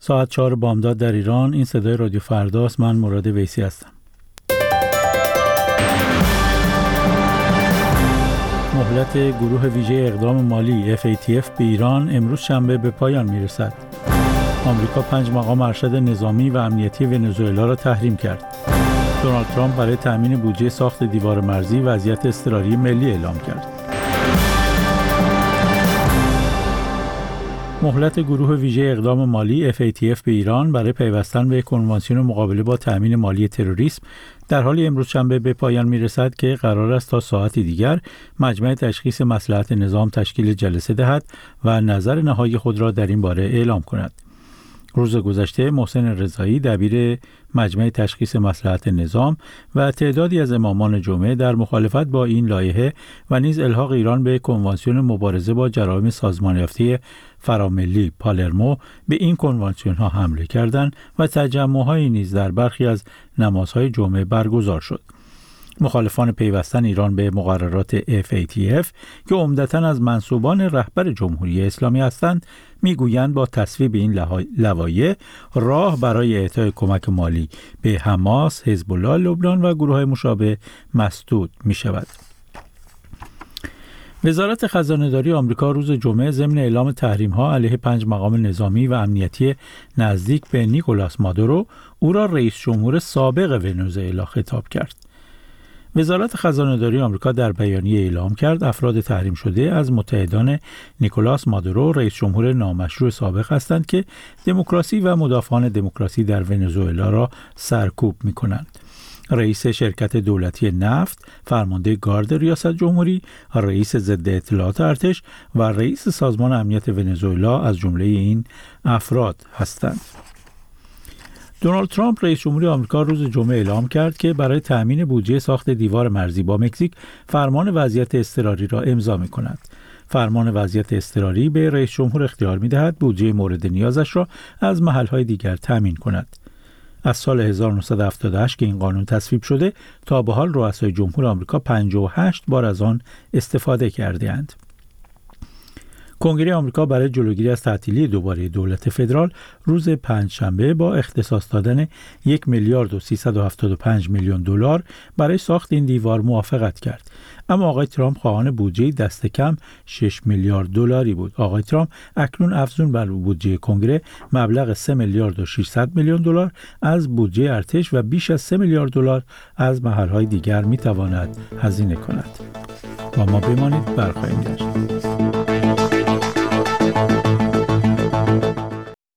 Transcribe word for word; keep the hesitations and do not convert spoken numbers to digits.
ساعت چهار بامداد در ایران. این صدای رادیو فرداست. من مراد ویسی هستم. مهلت گروه ویژه اقدام مالی اف ای تی اف به ایران امروز شنبه به پایان میرسد. آمریکا پنج مقام ارشد نظامی و امنیتی ونزوئلا را تحریم کرد. دونالد ترامپ برای تامین بودجه ساخت دیوار مرزی وضعیت اضطراری ملی اعلام کرد. مهلت گروه ویژه اقدام مالی اف ای تی اف به ایران برای پیوستن به کنوانسیون مقابله با تامین مالی تروریسم در حالی امروز شنبه به پایان میرسد که قرار است تا ساعتی دیگر مجمع تشخیص مصلحت نظام تشکیل جلسه دهد و نظر نهایی خود را در این باره اعلام کند. روز گذشته محسن رضایی دبیر مجمع تشخیص مصلحت نظام و تعدادی از امامان جمعه در مخالفت با این لایحه و نیز الحاق ایران به کنوانسیون مبارزه با جرایم سازمان یافته فراملی پالرمو به این کنوانسیون ها حمله کردند و تجمع‌هایی نیز در برخی از نمازهای جمعه برگزار شد. مخالفان پیوستن ایران به مقررات اف ای تی اف که عمدتاً از منسوبان رهبر جمهوری اسلامی هستند میگویند با تصویب این لوایح راه برای اعطای کمک مالی به حماس، حزب الله لبنان و گروه‌های مشابه مسدود می شود. وزارت خزانه‌داری آمریکا روز جمعه ضمن اعلام تحریم‌ها علیه پنج مقام نظامی و امنیتی نزدیک به نیکولاس مادورو او را رئیس جمهور سابق ونزوئلا خطاب کرد. وزارت خزانه‌داری آمریکا در بیانیه اعلام کرد افراد تحریم شده از متحدان نیکولاس مادورو رئیس جمهور نامشروع سابق هستند که دموکراسی و مدافعان دموکراسی در ونزوئلا را سرکوب می‌کنند. رئیس شرکت دولتی نفت، فرمانده گارد ریاست جمهوری، رئیس ضد اطلاعات ارتش و رئیس سازمان امنیت ونزوئلا از جمله این افراد هستند. دونالد ترامپ رئیس جمهوری آمریکا روز جمعه اعلام کرد که برای تأمین بودجه ساخت دیوار مرزی با مکزیک فرمان وضعیت اضطراری را امضا می‌کند. فرمان وضعیت اضطراری به رئیس جمهور اختیار می‌دهد بودجه مورد نیازش را از محل‌های دیگر تأمین کند. از سال هزار و نهصد و هفتاد و هشت که این قانون تصویب شده تا به حال رؤسای جمهور آمریکا پنجاه و هشت بار از آن استفاده کرده‌اند. کنگره آمریکا برای جلوگیری از تعطیلی دوباره دولت فدرال روز پنجشنبه با اختصاص دادن یک میلیارد و سیصد و هفتاد و پنج میلیون دلار برای ساخت این دیوار موافقت کرد. اما آقای ترامپ خواهان بودجه دست کم شش میلیارد دلاری بود. آقای ترامپ اکنون افزون بر بودجه کنگره مبلغ سه میلیارد و ششصد میلیون دلار از بودجه ارتش و بیش از سه میلیارد دلار از محل‌های دیگر می‌تواند هزینه کند. با ما بمانید، برخواهیم گشت.